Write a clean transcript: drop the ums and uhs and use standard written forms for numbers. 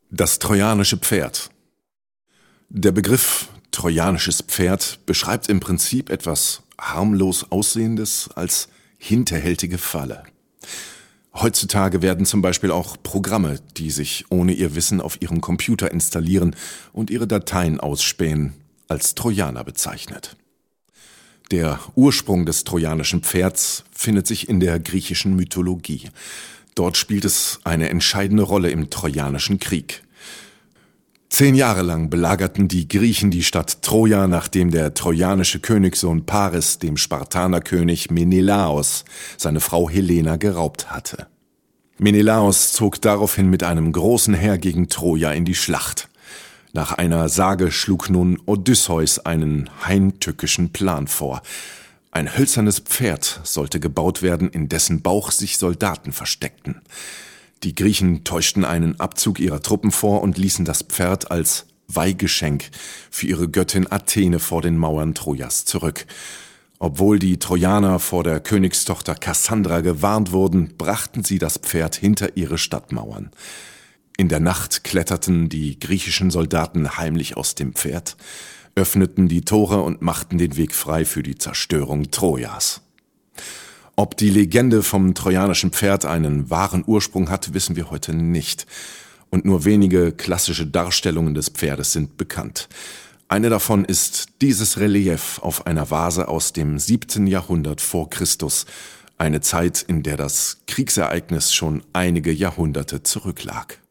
Das trojanische Pferd. Der Begriff trojanisches Pferd beschreibt im Prinzip etwas harmlos Aussehendes als hinterhältige Falle. Heutzutage werden zum Beispiel auch Programme, die sich ohne ihr Wissen auf ihrem Computer installieren und ihre Dateien ausspähen, als Trojaner bezeichnet. Der Ursprung des trojanischen Pferds findet sich in der griechischen Mythologie. Dort spielt es eine entscheidende Rolle im Trojanischen Krieg. 10 Jahre lang belagerten die Griechen die Stadt Troja, nachdem der trojanische Königssohn Paris dem Spartanerkönig Menelaos seine Frau Helena geraubt hatte. Menelaos zog daraufhin mit einem großen Heer gegen Troja in die Schlacht. Nach einer Sage schlug nun Odysseus einen heimtückischen Plan vor. Ein hölzernes Pferd sollte gebaut werden, in dessen Bauch sich Soldaten versteckten. Die Griechen täuschten einen Abzug ihrer Truppen vor und ließen das Pferd als Weihgeschenk für ihre Göttin Athene vor den Mauern Trojas zurück. Obwohl die Trojaner vor der Königstochter Kassandra gewarnt wurden, brachten sie das Pferd hinter ihre Stadtmauern. In der Nacht kletterten die griechischen Soldaten heimlich aus dem Pferd, öffneten die Tore und machten den Weg frei für die Zerstörung Trojas. Ob die Legende vom trojanischen Pferd einen wahren Ursprung hat, wissen wir heute nicht. Und nur wenige klassische Darstellungen des Pferdes sind bekannt. Eine davon ist dieses Relief auf einer Vase aus dem 7. Jahrhundert vor Christus, eine Zeit, in der das Kriegsereignis schon einige Jahrhunderte zurücklag.